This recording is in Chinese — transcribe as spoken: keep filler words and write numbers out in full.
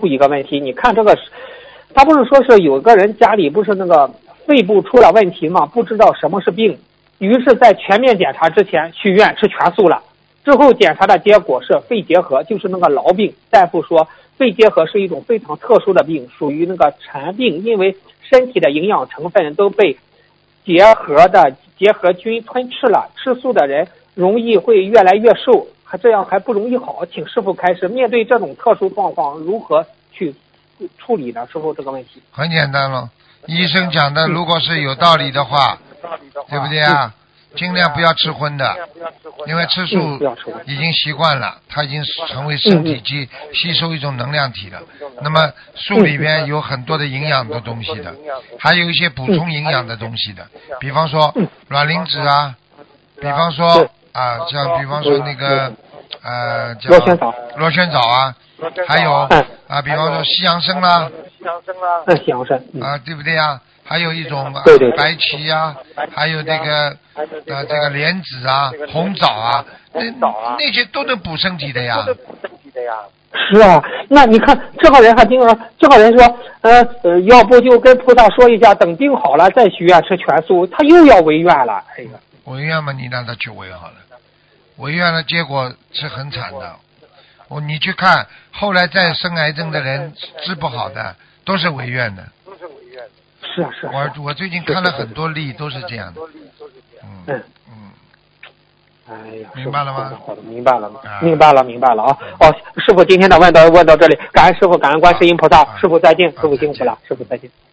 一个问题，你看这个，他不是说是有个人家里不是那个肺部出了问题吗？不知道什么是病，于是在全面检查之前去院吃全素了，之后检查的结果是肺结核，就是那个痨病。大夫说肺结核是一种非常特殊的病，属于那个尘病，因为身体的营养成分都被结核的结核菌吞吃了，吃素的人容易会越来越瘦，还这样还不容易好。请师傅开始，面对这种特殊状况如何去处理呢？师傅，这个问题很简单了，医生讲的如果是有道理的话，对不对啊？尽量不要吃荤的，因为吃素已经习惯了，它已经成为身体去吸收一种能量体了。那么素里面有很多的营养的东西的，还有一些补充营养的东西的，比方说卵磷脂啊，比方说啊，像比方说那个呃叫螺旋藻， 螺旋藻啊，还有啊，比方说西洋参啦， 嗯，西洋参啊，对不对呀？还有一种、啊、 对对对白芪呀、啊，还有这个呃这个莲子啊、红枣啊，那那些都能补身体的呀。 是啊，那你看这个人还听说，这个人说，呃呃，要不就跟菩萨说一下，等病好了再许愿吃全素，他又要违愿了。哎呀， 违愿嘛，你让他去违好了，违愿的结果是很惨的。哦，你去看，后来再生癌症的人治不好的，都是违愿的。 是啊是啊。 我我最近看了很多例，都是这样的。嗯嗯。 哎呀， 明白了吗？ 好的，明白了，明白了，明白了啊！哦，师傅今天的问到问到这里，感恩师傅，感恩观世音菩萨，师傅再见，师傅辛苦了，师傅再见。